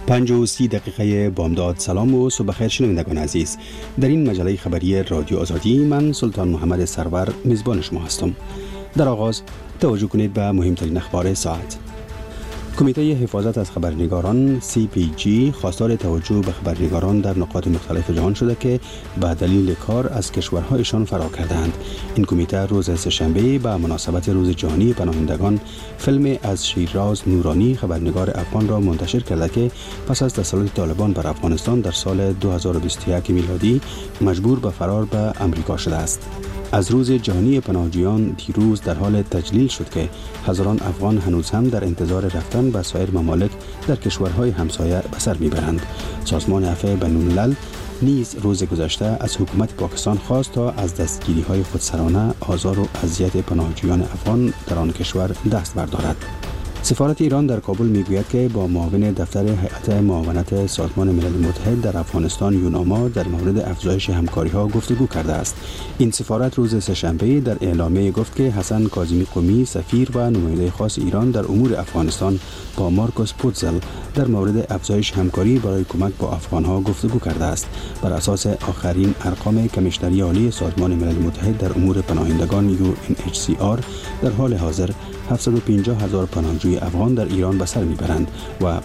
5:30 بامداد. سلام و صبح خیر شنوندگان عزیز. در این مجله خبری رادیو آزادی من سلطان محمد سرور میزبان شما هستم. در آغاز توجه کنید به مهمترین اخبار ساعت. کمیته حفاظت از خبرنگاران CPG خواستار توجه به خبرنگاران در نقاط مختلف جهان شده که به دلیل کار از کشورهایشان فرار کردند. این کمیته روز سه‌شنبه به مناسبت روز جهانی پناهندگان فیلم از شیراز نورانی خبرنگار افغان را منتشر کرده که پس از تسلط طالبان بر افغانستان در سال 2021 میلادی مجبور به فرار به امریکا شده است. از روز جهانی پناهجویان دیروز در حال تجلیل شد که هزاران افغان هنوز هم در انتظار رفتن به سایر ممالک در کشورهای همسایه به سر میبرند. سازمان عفو بین‌الملل نیز روز گذشته از حکومت پاکستان خواست تا از دستگیری‌های خودسرانه، آزار و اذیت پناهجویان افغان در آن کشور دست بردارد. سفارت ایران در کابل میگوید که با معاون دفتر هیئت معاونت سازمان ملل متحد در افغانستان یوناما در مورد افزایش همکاری‌ها گفتگو کرده است. این سفارت روز سه‌شنبه در اعلامیه گفت که حسن کاظمی قمی سفیر و نماینده خاص ایران در امور افغانستان با مارکوس پوتزل در مورد افزایش همکاری برای کمک با افغان‌ها گفتگو کرده است. بر اساس آخرین ارقام کمیشنری عالی سازمان ملل متحد در امور پناهندگان UNHCR در حال حاضر 750,000 پناهجوی افغان در ایران به سر میبرند و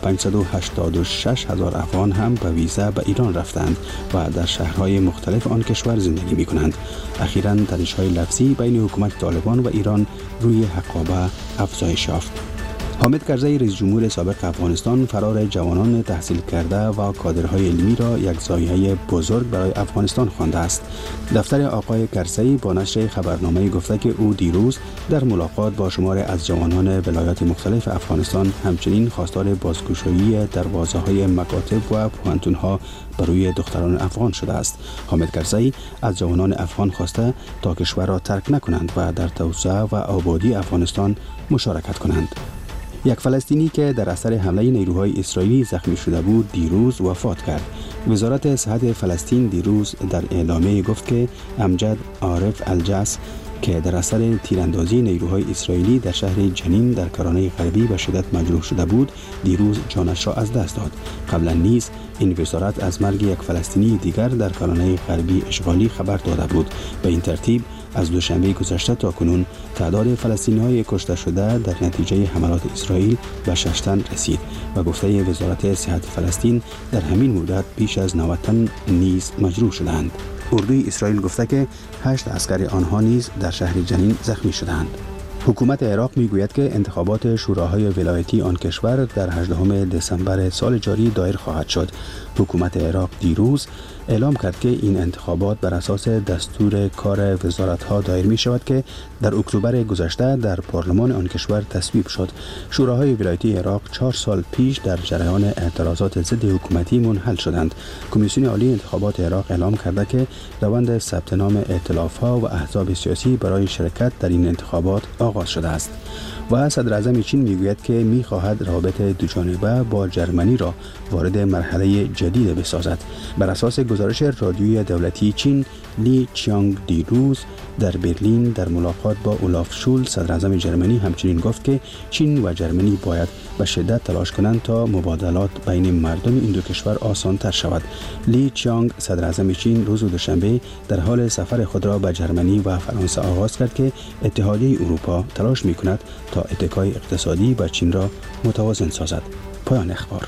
586,000 افغان هم به ویزا به ایران رفتند و در شهرهای مختلف آن کشور زندگی میکنند. اخیراً تنش‌های لفظی بین حکومت طالبان و ایران روی حقابه افزایش یافت. حامد کرزی رئیس جمهور سابق افغانستان فرار جوانان تحصیل کرده و کادرهای علمی را یک ضایعه بزرگ برای افغانستان خوانده است. دفتر آقای کرزی با نشر خبرنامه گفته که او دیروز در ملاقات با شماری از جوانان ولایات مختلف افغانستان همچنین خواستار بازگشایی دروازه‌های مکاتب و پوهنتون‌ها برای دختران افغان شده است. حامد کرزی از جوانان افغان خواسته تا کشور را ترک نکنند و در توسعه و آبادی افغانستان مشارکت کنند. یک فلسطینی که در اثر حمله نیروهای اسرائیلی زخمی شده بود دیروز وفات کرد. وزارت صحت فلسطین دیروز در اعلامیه گفت که امجد عارف الجس که در اثر تیراندازی نیروهای اسرائیلی در شهر جنین در کرانه غربی به شدت مجروح شده بود دیروز جانش را از دست داد. قبلا نیز این وزارت از مرگ یک فلسطینی دیگر در کرانه غربی اشغالی خبر داده بود. به این ترتیب از دوشنبه گذشته تا کنون تعداد فلسطینی‌های کشته شده در نتیجه حملات اسرائیل به 6 تن رسید و گفته وزارت صحت فلسطین در همین مدت بیش از 90 تن نیز مجروح شدند. اردوی اسرائیل گفته که 8 عسکر آنها نیز در شهر جنین زخمی شدند. حکومت عراق میگوید که انتخابات شوراهای ولایتی آن کشور در 18 دسامبر سال جاری دایر خواهد شد. حکومت عراق دیروز اعلام کرد که این انتخابات بر اساس دستور کار وزارت‌ها دایر می شود که در اکتبر گذشته در پارلمان آن کشور تصویب شد. شوراهای ولایتی عراق 4 سال پیش در جریان اعتراضات ضد حکومتی منحل شدند. کمیسیون عالی انتخابات عراق اعلام کرده که روند ثبت نام ائتلاف‌ها و احزاب سیاسی برای شرکت در این انتخابات آغاز شده است. و صدر اعظم چین میگوید که میخواهد روابط دوجانبه با جرمنی را وارد مرحله جدید بسازد. بر اساس گزارش رادیویی دولتی چین، لی چیانگ دیروز در برلین در ملاقات با اولاف شولز صدر اعظم جرمنی همچنین گفت که چین و جرمنی باید به شدت تلاش کنند تا مبادلات بین مردم این دو کشور آسان تر شود. لی چیانگ صدر اعظم چین روز دوشنبه در حال سفر خود را به جرمنی و فرانسه آغاز کرد که اتحادیه اروپا تلاش می‌کند تا اتکای اقتصادی با چین را متوازن سازد. پایان اخبار.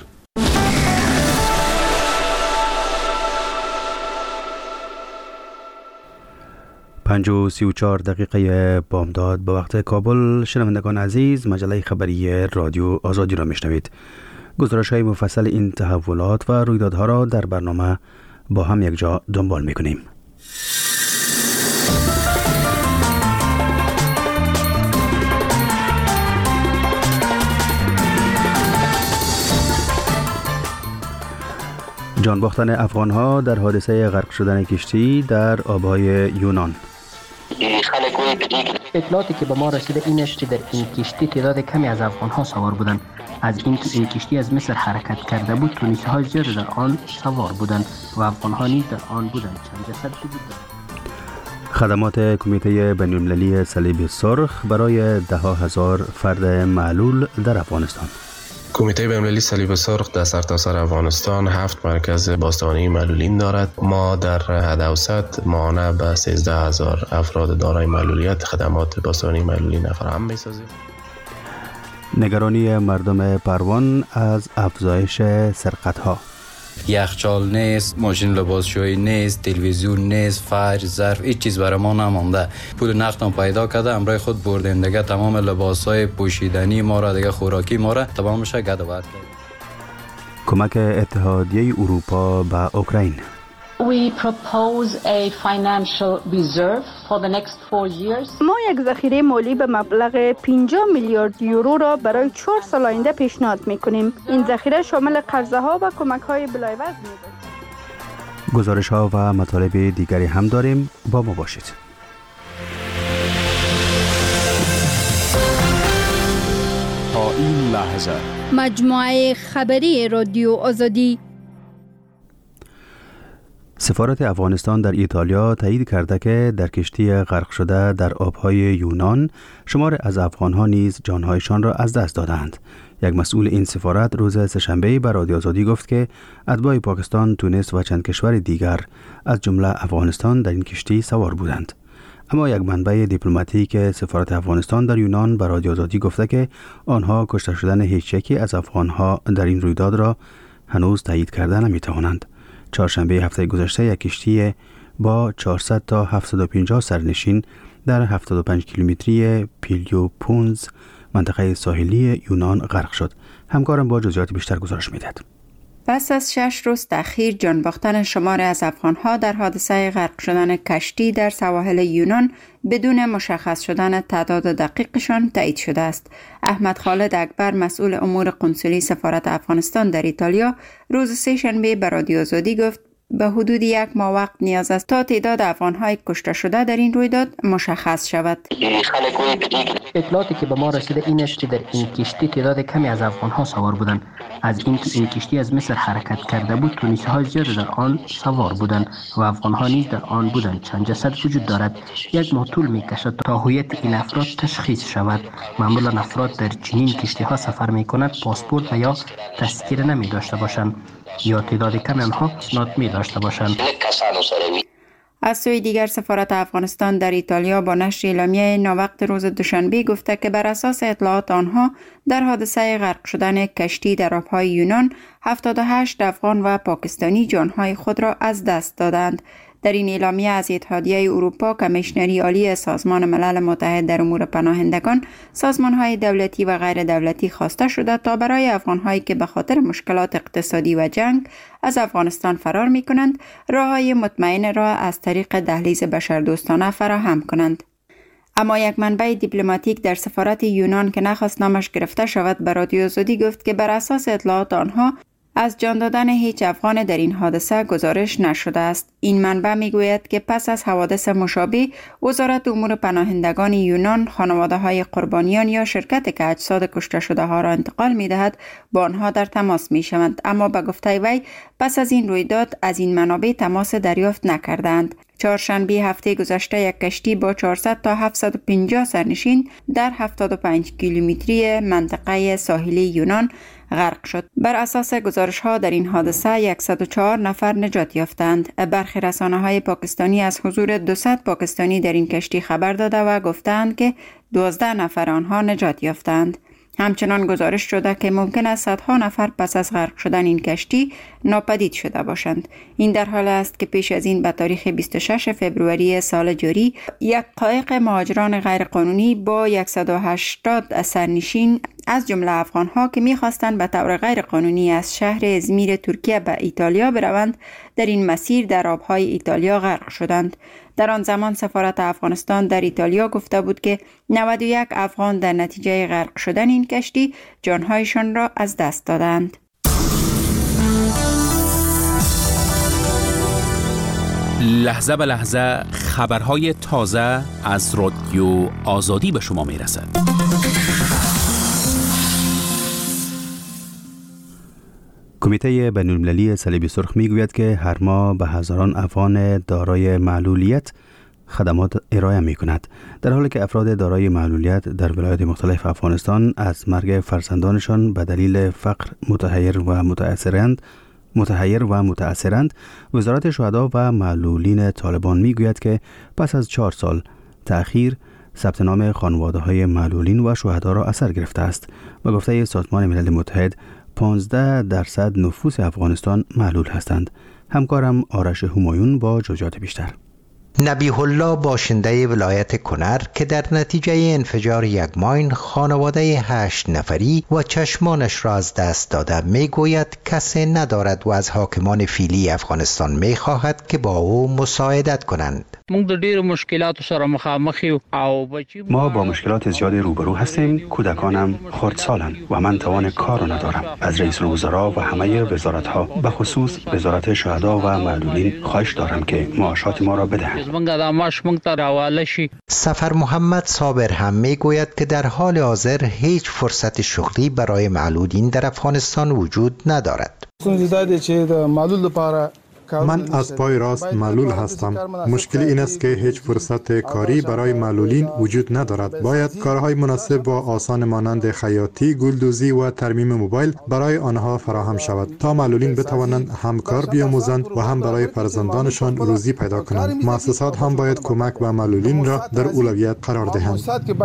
پنج و 34 دقیقه بامداد به وقت کابل. شنوندگان عزیز، مجله خبری رادیو آزادی را میشنوید. گزارش های مفصل این تحولات و رویدادها را در برنامه با هم یک جا دنبال میکنیم. جان باختن افغان‌ها در حادثه غرق شدن کشتی در آب‌های یونان. اطلاعاتی که به ما رسیده این است که در این کشتی تعداد کمی از افغان‌ها سوار بودند. از اینکه این کشتی از مصر حرکت کرده بود، تونسی‌های زیاد در آن سوار بودند و افغان‌ها نیز در آن بودند. چند جسد بود. خدمات کمیته بین‌المللی صلیب سرخ برای 10,000 فرد معلول در افغانستان. کمیته بین‌المللی صلیب سرخ در سرتاسر افغانستان 7 مرکز بازدارندگی معلولین دارد. ما در حد اوسط ماهانه به 13000 افراد دارای معلولیت خدمات بازدارندگی معلولین فراهم می‌سازیم. نگرانی مردم پروان از افزایش سرقت‌ها. یخچال نیست، ماشین لباسشویی نیست، تلویزیون نیست، فرش، ظرف، هیچ چیز برای ما نمانده. پول نقدم پیدا کرده، امرای خود بردیم دیگه. تمام لباسای پوشیدنی ما را دیگه، خوراکی ما را تمامش گد و بد کرد. کمک اتحادیه اروپا به اوکراین. We propose a financial reserve for the next 4 years. ما یک ذخیره مالی به مبلغ 50 میلیارد یورو را برای 4 سال آینده پیشنهاد می‌کنیم. این ذخیره شامل قرضه‌ها و کمک‌های بلایوزن می‌باشد. گزارش‌ها و مطالب دیگری هم داریم، با ما باشید. تا این لحظه مجموعه خبری رادیو آزادی. سفارت افغانستان در ایتالیا تایید کرده که در کشتی غرق شده در آبهای یونان شمار از افغانها نیز جانهایشان را از دست دادند. یک مسئول این سفارت روز سه‌شنبه به رادیو آزادی گفت که اتباع پاکستان، تونس و چند کشور دیگر از جمله افغانستان در این کشتی سوار بودند. اما یک منبع دیپلماتیک سفارت افغانستان در یونان به رادیو آزادی گفته که آنها کشته شدن هیچ یکی از افغانها در این رویداد را هنوز تایید کرده نمی‌توانند. چهارشنبه هفته گذشته یک کشتی با 400 تا 750 سرنشین در 75 کیلومتری پیلیوپونز منطقه ساحلی یونان غرق شد. همکارم با جزئیات بیشتر گزارش می‌دهد. پس از 6 روز تأخیر، جان باختن شماری از افغان‌ها در حادثه غرق شدن کشتی در سواحل یونان بدون مشخص شدن تعداد دقیقشان تایید شده است. احمد خالد اکبر، مسئول امور قنسولی سفارت افغانستان در ایتالیا، روز سه‌شنبه به رادیو آزادی گفت به حدود 1 ماه وقت نیاز است تا تعداد افغان‌های کشته شده در این رویداد مشخص شود. اطلاعاتی که به ما رسیده این است که در این کشتی تعداد کمی از افغان‌ها سوار بودند. از اینکه این کشتی از مصر حرکت کرده بود، تونسی‌های زیاد در آن سوار بودند و افغان‌ها نیز در آن بودند. چند جسد وجود دارد. 1 ماه طول می‌کشد تا هویت این افراد تشخیص شود. معمولا افراد در چنین کشتی‌ها سفر می‌کنند پاسپورت و یا تذکره نمی‌داشته باشند یا تعداد کم آنها اسناد می‌داشته باشند. از سوی دیگر سفارت افغانستان در ایتالیا با نشر اعلامیه ناوقت روز دوشنبه گفته که بر اساس اطلاعات آنها در حادثه غرق شدن کشتی در آبهای یونان 78 افغان و پاکستانی جانهای خود را از دست دادند. در این اعلامیه از اتحادیه اروپا، کمیشنری عالی سازمان ملل متحد در امور پناهندگان، سازمان‌های دولتی و غیر دولتی خواسته شده تا برای افغان‌هایی که به خاطر مشکلات اقتصادی و جنگ از افغانستان فرار می‌کنند، راه‌های مطمئن را از طریق دهلیز بشردوستانه فراهم کنند. اما یک منبع دیپلماتیک در سفارت یونان که نخواست نامش گرفته شود به رادیو آزادی گفت که بر اساس اطلاعات آنها از جان دادن هیچ افغان در این حادثه گزارش نشده است. این منبع میگوید که پس از حوادث مشابه، وزارت امور پناهندگان یونان خانواده‌های قربانیان یا شرکت که اجساد کشته شده ها را انتقال می‌دهد با آنها در تماس می‌شوند، اما به گفته وی پس از این رویداد از این منابع تماس دریافت نکردند. چهارشنبه هفته گذشته یک کشتی با 400 تا 750 سرنشین در 75 کیلومتری منطقه ساحلی یونان غرق شد. بر اساس گزارش‌ها در این حادثه 104 نفر نجات یافتند. برخی رسانه‌های پاکستانی از حضور 200 پاکستانی در این کشتی خبر داده و گفتند که 12 نفر آنها نجات یافتند. همچنان گزارش شده که ممکن است صدها نفر پس از غرق شدن این کشتی ناپدید شده باشند. این در حال است که پیش از این به تاریخ 26 فوریه سال جاری یک قایق مهاجران غیرقانونی با 180 سرنشین از جمله افغان‌ها که می‌خواستند به طور غیرقانونی از شهر ازمیر ترکیه به ایتالیا بروند، در این مسیر در آب‌های ایتالیا غرق شدند. در آن زمان سفارت افغانستان در ایتالیا گفته بود که 91 افغان در نتیجه غرق شدن این کشتی جانهایشان را از دست دادند. لحظه به لحظه خبرهای تازه از رادیو آزادی به شما میرسد. کمیته بین‌المللی صلیب سرخ میگوید که هر ماه به هزاران افغان دارای معلولیت خدمات ارائه می کند، در حالی که افراد دارای معلولیت در ولایات مختلف افغانستان از مرگ فرزندانشان به دلیل فقر متحیر و متأثرند، وزارت شهدا و معلولین طالبان می گوید که پس از 4 سال تأخیر ثبت نام خانواده‌های معلولین و شهدا را اثر گرفته است و گفته سازمان ملل متحد 15% نفوس افغانستان معلول هستند. همکارم آرش همایون با جزئیات بیشتر. نبیه الله باشنده ولایت کنر که در نتیجه انفجار یک ماین خانواده 8 نفری و چشمانش را از دست داده می گوید کسی ندارد و از حاکمان فعلی افغانستان می خواهد که با او مساعدت کنند. ما با مشکلات زیادی روبرو هستیم. کودکانم خردسالند و من توان کار را ندارم. از رئیس الوزراء و همه وزارت‌ها به خصوص وزارت شهدا و معلولین خواهش دارم که معاشات ما را بدهند. سفر محمد صابر هم می گوید که در حال حاضر هیچ فرصت شغلی برای معلولین در افغانستان وجود ندارد. من از پای راست معلول هستم. مشکل این است که هیچ فرصت کاری برای معلولین وجود ندارد. باید کارهای مناسب و آسان مانند خیاطی، گلدوزی و ترمیم موبایل برای آنها فراهم شود تا معلولین بتوانند هم کار بیاموزند و هم برای فرزندانشان روزی پیدا کنند. مؤسسات هم باید کمک به معلولین را در اولویت قرار دهند.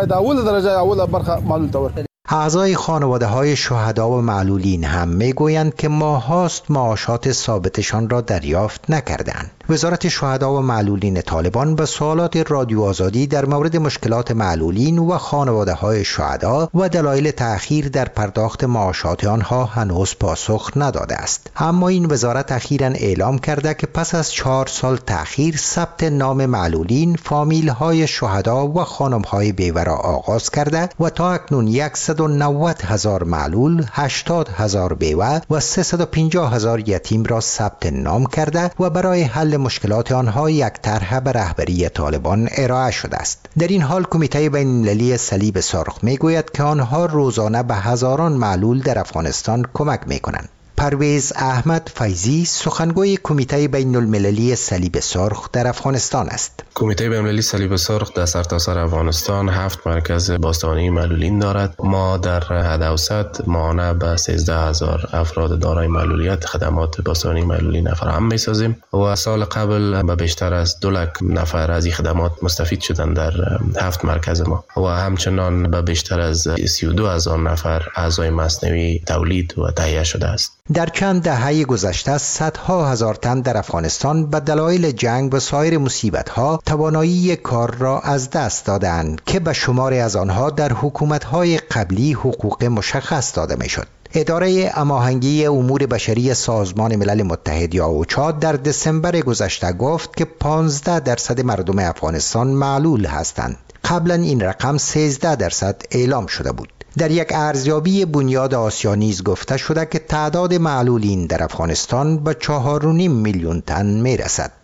اعضای خانواده های شهدا و معلولین هم میگویند که ماهاست معاشات ثابتشان را دریافت نکردند. وزارت شهدا و معلولین طالبان به سوالات رادیو آزادی در مورد مشکلات معلولین و خانواده های شهدا و دلایل تأخیر در پرداخت معاشات آنها هنوز پاسخ نداده است. اما این وزارت اخیراً اعلام کرده که پس از 4 سال تأخیر ثبت نام معلولین، فامیل های شهدا و خانم های بیوه را آغاز کرده و تا اکنون 190,000 معلول، 80,000 بیوه و 350,000 یتیم را ثبت نام کرده و برای حل مشکلات آنها یک طرح به رهبری طالبان ارائه شده است. در این حال کمیته بین‌المللی صلیب سرخ میگوید که آنها روزانه به هزاران معلول در افغانستان کمک میکنند. پرویز احمد فیضی سخنگوی کمیته بین‌المللی صلیب سرخ در افغانستان است. کمیته بین‌المللی صلیب سرخ در سرتاسر افغانستان 7 مرکز باستانی معلولین دارد. ما در حد اوسط ماهانه به 13,000 افراد دارای معلولیت خدمات باستانی معلولین فراهم می‌سازیم و سال قبل به بیشتر از 2 لک نفر از این خدمات مستفید شدند در 7 مرکز ما و همچنان به بیشتر از 32,000 نفر اعضای مصنوی تولید و تهیه شده است. در چند دهه گذشته صدها هزار تن در افغانستان به دلایل جنگ و سایر مصیبت‌ها توانایی کار را از دست دادند که به شماری از آنها در حکومت‌های قبلی حقوق مشخص داده می‌شد. اداره هماهنگی امور بشری سازمان ملل متحد یا اوچا در دسامبر گذشته گفت که 15% مردم افغانستان معلول هستند. قبلا این رقم 13% اعلام شده بود. در یک ارزیابی بنیاد آسیا نیز گفته شده که تعداد معلولین در افغانستان به 4.5 میلیون تن میرسد.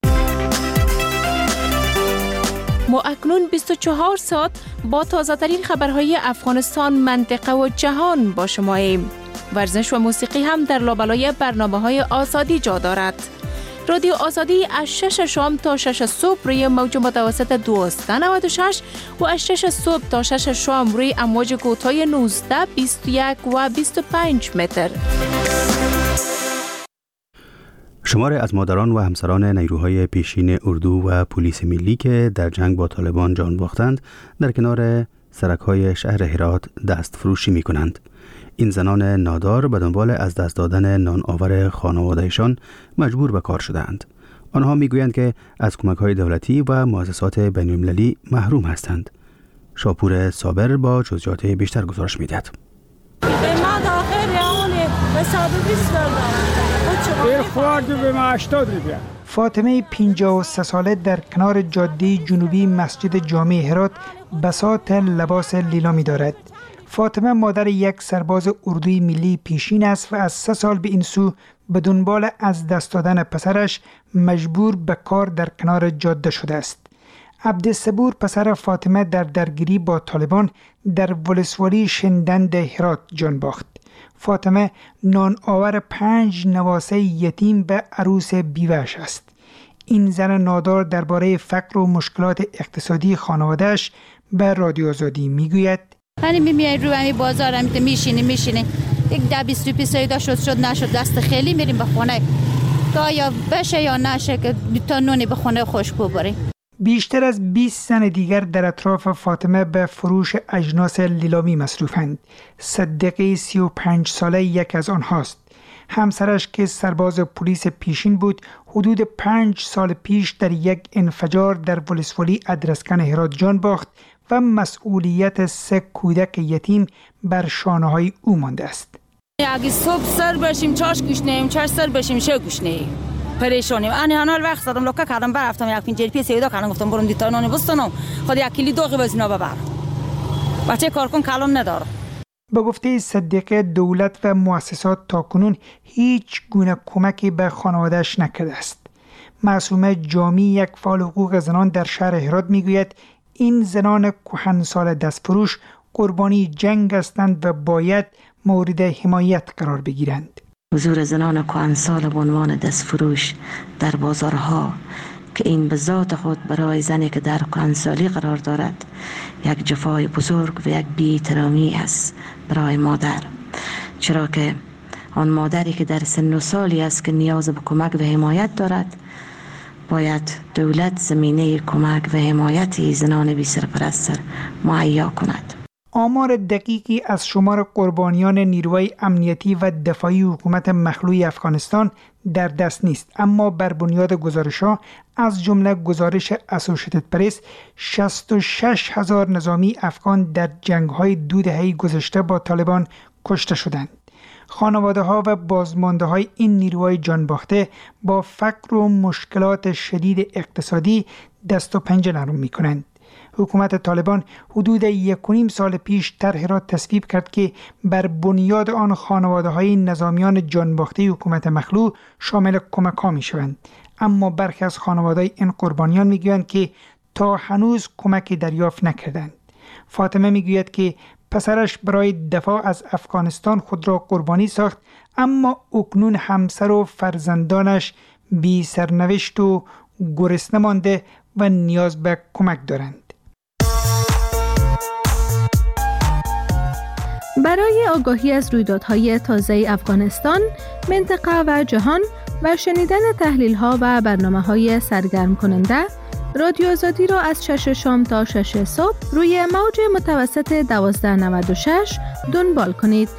ما اکنون 24 ساعت با تازه‌ترین خبرهای افغانستان، منطقه و جهان با شماییم. ورزش و موسیقی هم در لابلای برنامه‌های آزادی جا دارد. رادیو آزادی از 6 شام تا 6 صبح روی موج متوسط 1296 و از 6 صبح تا 6 شام روی امواج کوتاه 19، 21 و 25 متر. شماری از مادران و همسران نیروهای پیشین اردو و پلیس ملی که در جنگ با طالبان جان باختند در کنار سرک‌های شهر هرات دست فروشی می کنند. این زنان نادار به دنبال از دست دادن نان آور خانوادهشان مجبور به کار شدند. آنها میگویند که از کمک‌های دولتی و مؤسسات بین‌المللی محروم هستند. شاپور صابر با جزئیات بیشتر گزارش می‌دهد. فاطمه 53 ساله در کنار جاده جنوبی مسجد جامع هرات بساط لباس لیلامی دارد. فاطمه مادر یک سرباز اردوی ملی پیشین است و از 3 سال به این سو به دنبال از دست دادن پسرش مجبور به کار در کنار جاده شده است. عبدالصبور پسر فاطمه در درگیری با طالبان در ولسوالی شندند هرات جان باخت. فاطمه نان آور 5 نواسه یتیم به عروس بیوه‌اش است. این زن نادار درباره فقر و مشکلات اقتصادی خانواده‌اش به رادیو آزادی میگوید: من میای رو همین بازار میشینی یک 10-20 روپیه سیدا شد نشد دست خیلی میریم به خونه تا یا بشه یا نشه که تا نونی به خونه خوش ببریم. بیشتر از 20 زن دیگر در اطراف فاطمه به فروش اجناس لیلامی مصروفند. صدیقه 35 ساله یک از آنهاست. همسرش که سرباز پلیس پیشین بود حدود 5 سال پیش در یک انفجار در ولسوالی ادرسکن هرات جان باخت و مسئولیت 3 کودک یتیم بر شانه‌های او مانده است. اگه صبح سر بشیم چاش گوشنیم چاش سر بشیم چه گوشنیم پریشانیم. انا حال وقت زدم لوکا کردم برفتم یک پنجره پیش سیدا کردم گفتم برم دیتا نون بستنم خود یک کلی دوغی بزینا ببر بچه کارکن کلام نداره. به گفته صدیقه دولت و مؤسسات تاکنون هیچ گونه کمکی به خانواده‌اش نکرده است. معصومه جامی یک فعال حقوق زنان در شهر هرات میگوید این زنان کهنسال دستفروش قربانی جنگ هستند و باید مورد حمایت قرار بگیرند. حضور زنان کهنسال به عنوان دستفروش در بازارها که این به ذات خود برای زنی که در کهنسالی قرار دارد یک جفای بزرگ و یک بی‌احترامی است برای مادر، چرا که آن مادری که در سن و سالی است که نیاز به کمک و حمایت دارد باید دولت زمینه کمک و حمایت زنان بی سرپرست مهیا کند. آمار دقیقی از شمار قربانیان نیروهای امنیتی و دفاعی حکومت مخلوع افغانستان در دست نیست، اما بر بنیاد گزارش‌ها از جمله گزارش اسوشیتد پرس 66,000 نظامی افغان در جنگ‌های 2 دهه گذشته با طالبان کشته شدند. خانواده‌ها و بازمانده‌های این نیروهای جانباخته با فقر و مشکلات شدید اقتصادی دست و پنجه نرم می‌کنند. حکومت طالبان حدود 1.5 سال پیش طرحی را تصویب کرد که بر بنیاد آن خانواده‌های نظامیان جانباخته حکومت مخلوع شامل کمک‌ها می‌شوند، اما برخی از خانواده‌های این قربانیان می‌گویند که تا هنوز کمکی دریافت نکردند. فاطمه می‌گوید که پسرش برای دفاع از افغانستان خود را قربانی ساخت، اما اکنون همسر و فرزندانش بی سرنوشت و گرسنه مانده و نیاز به کمک دارند. برای آگاهی از رویدادهای تازه افغانستان، منطقه و جهان و شنیدن تحلیل‌ها و برنامه‌های سرگرم کننده، رادیو آزادی را از 6 شام تا 6 صبح روی موج متوسط 1296 دنبال کنید.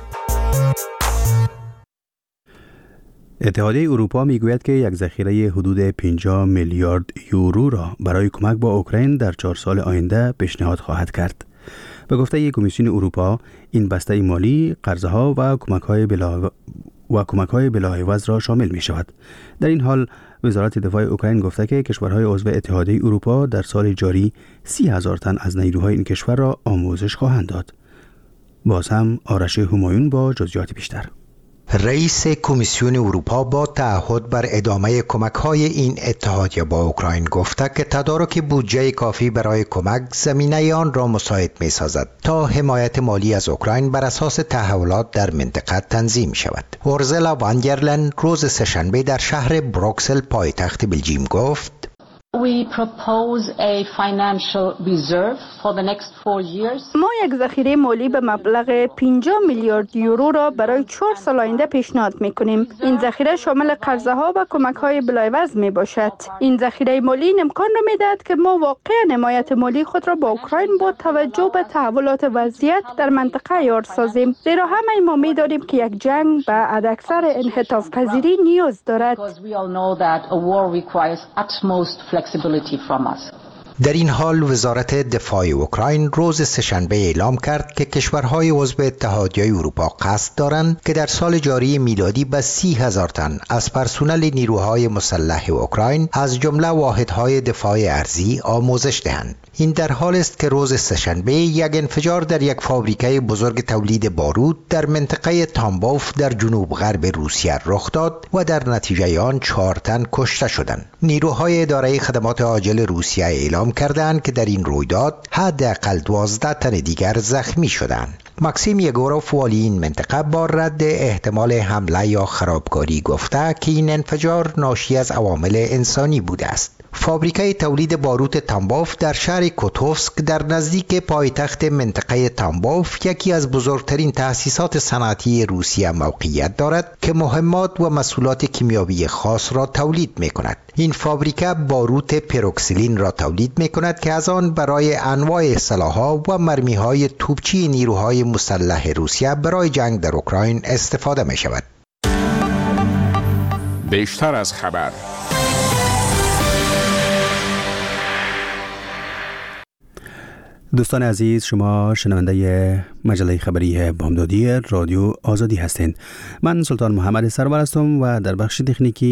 اتحادیه اروپا میگوید که یک ذخیره حدود 50 میلیارد یورو را برای کمک با اوکراین در 4 سال آینده پیشنهاد خواهد کرد. به گفته کمیسیون اروپا، این بسته مالی قرضها و کمک‌های بلاعوض را شامل می شود. در این حال وزارت دفاع اوکراین گفته که کشورهای عضو اتحادیه اروپا در سال جاری 30,000 تن از نیروهای این کشور را آموزش خواهند داد. باز هم آرش همایون با جزئیات بیشتر. رئیس کمیسیون اروپا با تعهد بر ادامه کمک‌های این اتحادیه با اوکراین گفته که تدارک بودجه کافی برای کمک زمینه آن را مساعد می‌سازد تا حمایت مالی از اوکراین بر اساس تحولات در منطقه تنظیم شود. اورزلا وان در لین روز سه‌شنبه در شهر بروکسل پایتخت بلژیم گفت: We propose a financial reserve for the next 4 years. ما یک ذخیره مالی به مبلغ 50 میلیارد یورو را برای 4 سال آینده پیشنهاد می‌کنیم. این ذخیره شامل قرضها و کمک‌های بلاعوض می‌باشد. این ذخیره مالی این امکان را می‌دهد که ما واقعاً حمایت مالی خود را با اوکراین با توجه به تحولات وضعیت در منطقه یار سازیم. زیرا همه ما می‌دانیم که یک جنگ به حداکثر انعطاف پذیری نیاز دارد. در این حال وزارت دفاع اوکراین روز سه‌شنبه اعلام کرد که کشورهای عضو اتحادیه اروپا قصد دارند که در سال جاری میلادی به 30,000 تن از پرسنل نیروهای مسلح اوکراین از جمله واحدهای دفاع ارضی آموزش دهند. این در حال است که روز سه‌شنبه یک انفجار در یک فابریکه بزرگ تولید بارود در منطقه تامبوف در جنوب غرب روسیه رخ داد و در نتیجه آن 4 تن کشته شدند. نیروهای اداره خدمات عاجل روسیه اعلام کردند که در این رویداد حداقل 12 تن دیگر زخمی شدند. ماکسیم یگوروف والی این منطقه با رد احتمال حمله یا خرابکاری گفته که این انفجار ناشی از عوامل انسانی بوده است. فابریکه تولید باروت تامبوف در شهر کوتوفسک در نزدیک پایتخت منطقه تامبوف یکی از بزرگترین تأسیسات صنعتی روسیه موقعیت دارد که مهمات و محصولات کیمیاوی خاص را تولید می کند. این فابریکه باروت پروکسیلین را تولید می کند که از آن برای انواع سلاح‌ها و مرمی‌های توپچی نیروهای مسلح روسیه برای جنگ در اوکراین استفاده می شود. بیشتر از خبر. دوستان عزیز، شما شنونده مجله خبری بامدادی رادیو آزادی هستند. من سلطان محمد سرور هستم و در بخش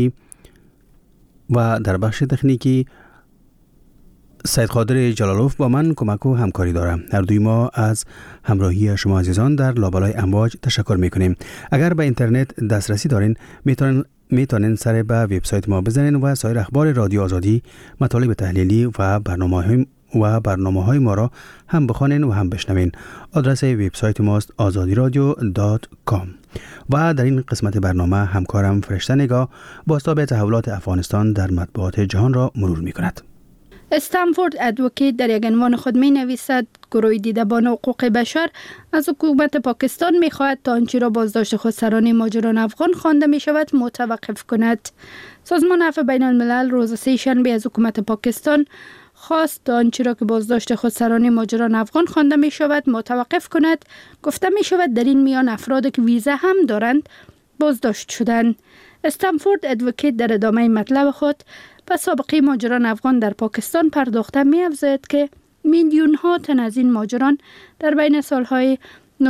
تکنیکی سید قادر جلالوف با من کمک و همکاری دارم. هر دوی ما از همراهی شما عزیزان در لابلای امواج تشکر میکنیم. اگر به اینترنت دسترسی دارین میتونین سر به وبسایت ما بزنین و سایر اخبار رادیو آزادی، مطالب تحلیلی و برنامه‌های ما را هم بخوانین و هم بشنوین. آدرس وبسایت ماست azadiradio.com. و در این قسمت برنامه همکارم فرشته نگاه بازتاب تحولات افغانستان در مطبوعات جهان را مرور می‌کند. استنفورد ادوکیت در یک عنوان خود می نویسد گروه دیدبان حقوق بشر از حکومت پاکستان می خواهد تا آنچه را بازداشت خودسران ماجران افغان خوانده می شود متوقف کند. سازمان عفو بین الملل روز سه شنبه از حکومت پاکستان خواست تا آنچه را که بازداشت خودسران ماجران افغان خوانده می شود متوقف کند. گفته می شود در این میان افرادی که ویزا هم دارند بازداشت شدند. استنفورد ادوکیت در ادامه مطلب خود و سابقه ماجران افغان در پاکستان پرداخته می‌افزاید که میلیون ها تن از این ماجران در بین سالهای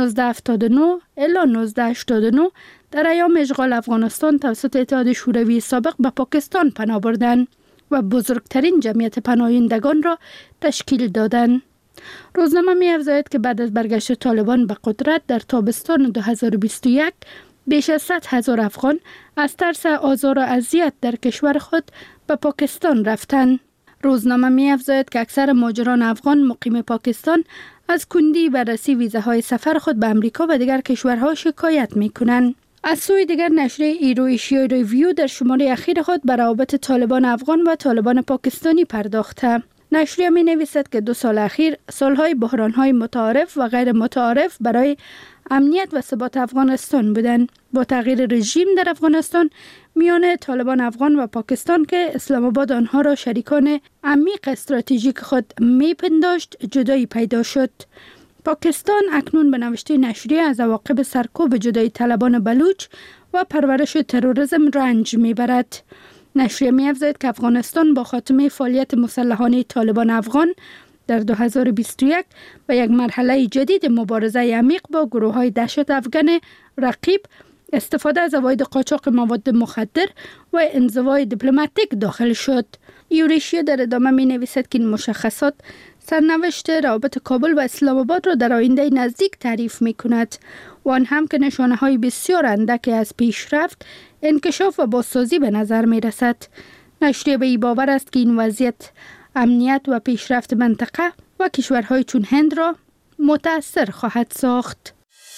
1979 الی 1989 در ایام اشغال افغانستان توسط اتحاد شوروی سابق به پاکستان پناه بردند و بزرگترین جمعیت پناهندگان را تشکیل دادند. روزنامه می‌افزاید که بعد از برگشت طالبان به قدرت در تابستان 2021 بیش از 100,000 افغان از ترس آزار و اذیت در کشور خود به پاکستان رفتند. روزنامه می‌افزاید که اکثر ماجران افغان مقیم پاکستان از کندی بررسی ویزاهای سفر خود به امریکا و دیگر کشورها شکایت می‌کنند. از سوی دیگر نشریه ایرو-ایشیا ریویو در شماره اخیر خود به روابط طالبان افغان و طالبان پاکستانی پرداخته. نشریه می‌نویسد که 2 سال اخیر سالهای بحران‌های متعارف و غیر متعارف برای امنیت و ثبات افغانستان بودند. با تغییر رژیم در افغانستان میان طالبان افغان و پاکستان که اسلام آباد آنها را شریکان عمیق استراتژیک خود میپنداشت جدایی پیدا شد. پاکستان اکنون به نوشته نشریه از عواقب سرکوب جدایی طلبان بلوچ و پرورش تروریسم رنج میبرد. نشریه می‌افزاید که افغانستان با خاتمه فعالیت مسلحانه طالبان افغان در 2021 به یک مرحله جدید مبارزه عمیق با گروه‌های دهشت افغان رقیب، استفاده از عواید قاچاق مواد مخدر و انزوای دیپلماتیک داخل شد. یوریشیا در ادامه می‌نویسد که این مشخصات سرنوشت روابط کابل و اسلام آباد را در آینده نزدیک تعریف می‌کند و آن هم که نشانه‌های بسیار اندکی از پیشرفت، انکشاف و بازسازی به نظر می‌رسد. نشریه به این باور است که این وضعیت امنیت و پیشرفت منطقه و کشورهای چون هند را متأثر خواهد ساخت.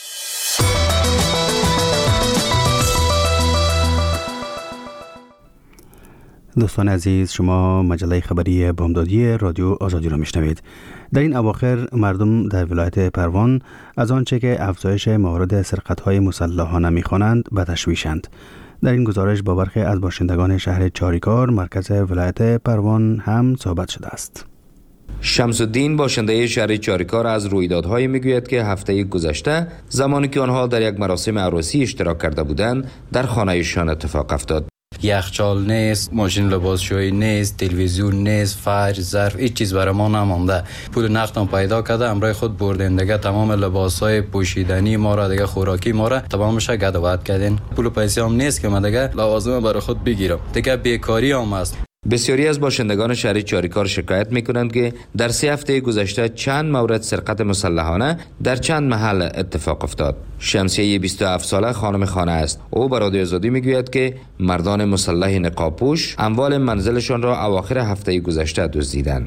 دوستان عزیز، شما مجله خبری بامدادی رادیو آزادی را میشنوید. در این اواخر مردم در ولایت پروان از آنچه که افزایش موارد سرقت‌های مسلحانه می‌خوانند به تشویشند. در این گزارش با برخی از باشندگان شهر چاریکار مرکز ولایت پروان هم صحبت شده است. شمس الدین باشنده شهر چاریکار از رویدادهای میگوید که هفته گذشته زمانی که آنها در یک مراسم عروسی اشتراک کرده بودند در خانه‌شان اتفاق افتاد. یخچال نیست، ماشین لباسشویی نیست، تلویزیون نیست، فرش، ظرف، هیچ چیز برای ما نمانده. پول نقدم پیدا کرده، امرای خود بردیم دیگه. تمام لباسای پوشیدنی ما را دیگه، خوراکی ما را تمامش گدوات کردین. پول و پیسه هم نیست که من دیگه لوازم برای خود بگیرم. دیگه بیکاری هم است. بسیاری از باشندگان شهر چاریکار شکایت میکنند که در 3 هفته گذشته چند مورد سرقت مسلحانه در چند محل اتفاق افتاد. شمسیه 27 ساله خانم خانه است. او به رادیو آزادی میگوید که مردان مسلح نقاب‌پوش اموال منزلشان را اواخر هفته گذشته دزدیدند.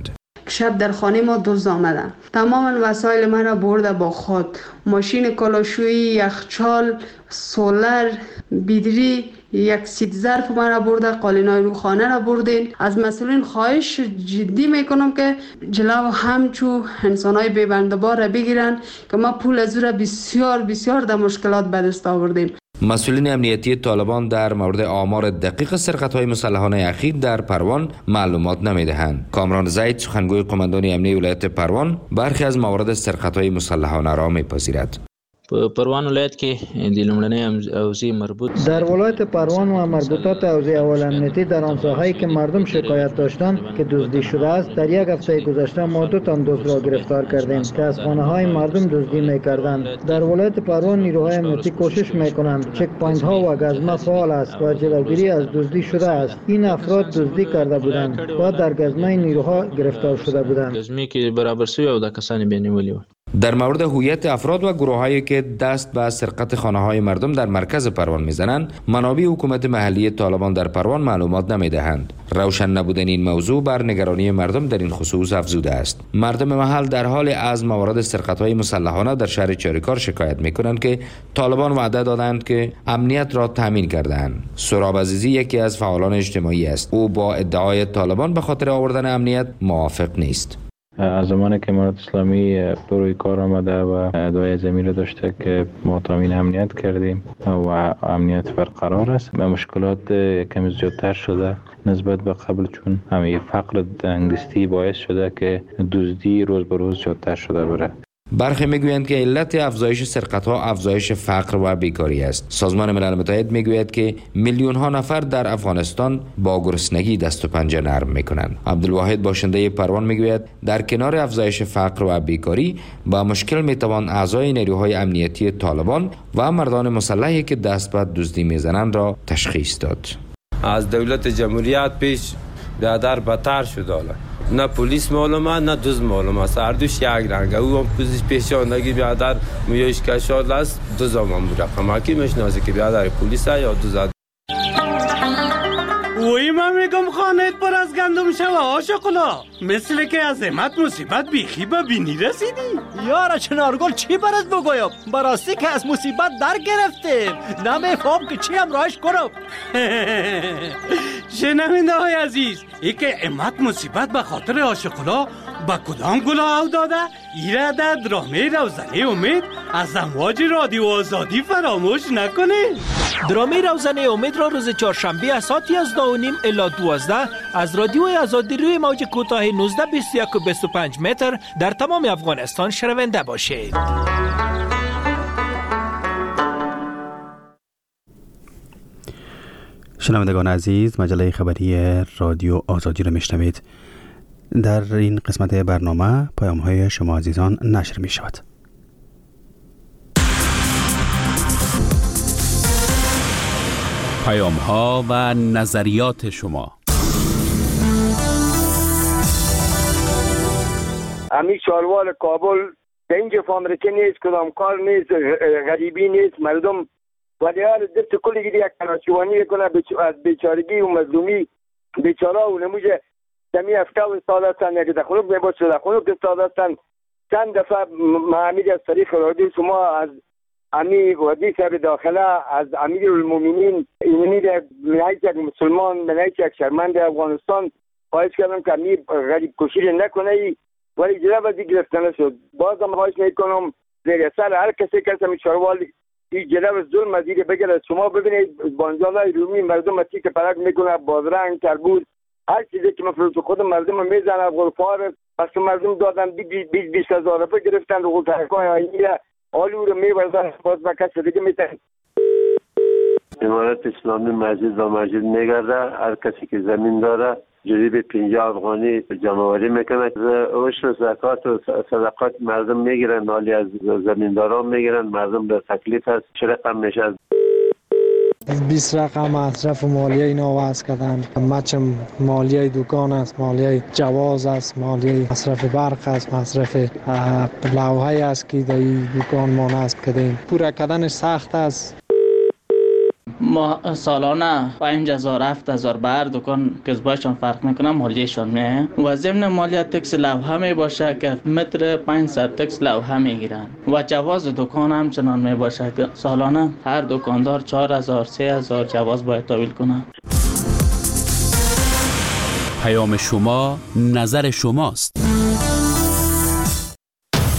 که شب در خانه ما دزد آمدن. تمام وسایل من را برده با خود، ماشین کلاشویی، یخچال، سولر، بیدری، یک سیت ظرف من را برده، قالینای رو خانه را بردین. از مسئولین خواهش جدی میکنم که جلو همچو انسانای بی‌بنده‌بار را بگیرن که ما پول از او را بسیار در مشکلات به دست آوردیم. مسئولین امنیتی طالبان در مورد آمار دقیق سرقت‌های مسلحانه اخیر در پروان معلومات نمی‌دهند. کامران زید، سخنگوی قماندان امنیتی ولایت پروان، برخی از موارد سرقت‌های مسلحانه را می‌پذیرد. پروان ولایت کې د لومړنۍ حوزې مربوط در ولایت پروان و مربوطات حوزه اول امنیتی در آن ساحه‌ای که مردم شکایت داشتند که دزدی شده است، در یک هفته گذشته ما 2 تن دزد را گرفتار کردیم که از خانه‌های مردم دزدی می‌کردند. در ولایت پروان نیروهای امنیتی کوشش می‌کنند، چک پوینت‌ها و گزمه فعال است و جلوگیری از دزدی شده است. این افراد دزدی کرده بودند و در گزمه نیروها گرفتار شده بودند. گزمه که برابر شوی او د کسانی بینیولی و در مورد هویت افراد و گروه‌هایی که دست به سرقت خانه‌های مردم در مرکز پروان می‌زنند، منابع حکومت محلی طالبان در پروان معلومات نمی‌دهند. روشن نبودن این موضوع بر نگرانی مردم در این خصوص افزوده است. مردم محل در حال از موارد سرقت‌های مسلحانه در شهر چاریکار شکایت می‌کنند که طالبان وعده دادند که امنیت را تامین کرده‌اند. سراب عزیزی یکی از فعالان اجتماعی است. او با ادعای طالبان به خاطر آوردن امنیت موافق نیست. از زمانی که امارات اسلامی روی کار آمده و ادعای زمین داشته که ما تامین امنیت کردیم و امنیت برقرار است، و مشکلات کمی زیادتر شده نسبت به قبل، چون همه فقر تنگدستی باعث شده که دزدی روز به روز زیادتر شده بره. برخی میگویند که علت افزایش سرقت‌ها افزایش فقر و بیکاری است. سازمان ملل متحد میگوید که میلیون‌ها نفر در افغانستان با گرسنگی دست و پنجه نرم میکنند. عبدالواحد باشنده پروان میگوید در کنار افزایش فقر و بیکاری با مشکل میتوان اعضای نیروهای امنیتی طالبان و مردان مسلحی که دست به دزدی میزنند را تشخیص داد. از دولت جمهوریت پیش بیادر بدتر شده، نه پلیس معلومه نه دزد معلومه است، هر دوش یک رنگه. او هم پیشاندگی بیادر میوش کشاد است، دزد هم رقم کی میشناسه که بیادر پلیس یا دزد. وی ما میگم خانهت پر از گندم شوه آشقلا، مثل که از امت مصیبت بیخی ببینی رسیدی. یارا چنارگل چی برات بگویم؟ براستی که از مصیبت در گرفتیم، نمیفهم که چی هم راهش کنم. شنونده های عزیز، ای که امت مصیبت به خاطر آشقلا با کدام گلا او داده؟ ایره در درامه روزنه امید از امواج رادیو آزادی فراموش نکنه. درامه روزنه امید را روز چهارشنبه از ساعت 11:30 الی 12 از رادیو آزادی روی موج کوتاه 19 21 و 25 متر در تمام افغانستان شنونده باشید. شنوندگان عزیز، مجله خبری رادیو آزادی را میشنوید. در این قسمت برنامه پیام‌های شما عزیزان نشر می شود. پیام‌ها و نظریات شما. امی شاروال کابل در اینجا فامرکه نیست، کدام کار نیست، غریبی نیست، مردم ولیار دست کلی گیری یک کناشوانی کنه از بیچارگی و مظلومی بیچاره و نموجه دمی هفته و استاد هستن، یک دخلوک میبود شده دخلوک استاد هستن. چند دفعه محمید از طریق رادیو شما از امی ودی صاحب داخله از امیر المومنین اینمی در منایت یک مسلمان منایت یک شرمند افغانستان خواهش کردم که امی غریب کشیر نکنه، ولی جلب ازی گرفتنه شد. بازم خواهش میکنم زیر سر هر کسی که امی شاروال این جلب ظلم از دیگه بگرد. شما ببینید بانجانای رومی مردم اتی که پرک میکنه، بازرنگ، تربوز، هر چیزی که مفروض خود مردم میزنه، غرفار پس مردم دادن 20 هزار روپه گرفتن رو غلطرکای آینیه آلو رو میبردن باز به کسی دیگه میتن. امارت اسلامی مسجد و مسجد میگرده، هر کسی که زمین داره جوری به 50 افغانی جمع‌آوری میکنه، عشر و زکات و صدقات مردم میگیرن، مالی از زمینداران میگیرن، مردم در تکلیف است. چه رقم میشه؟ 20 رقم مصرف مالیه اینا وضع کردن، مچ مالیه دکان است، مالیه جواز است، مالیه مصرف برق است، مصرف لوحه است که در دکان ما نصب کردیم. پورا کردنش سخت است. ما سالانه 5000 7000 بر دکان کسبایشان فرق میکنه، مالیشان میه و ضمن مالیات تکس لوحه می باشه که متر 500 تکس لوحه میگیرن و جواز دکان هم چنان می باشه که سالانه هر دکاندار 4000 3000 جواز باید تحویل کنه. پیام شما، نظر شماست.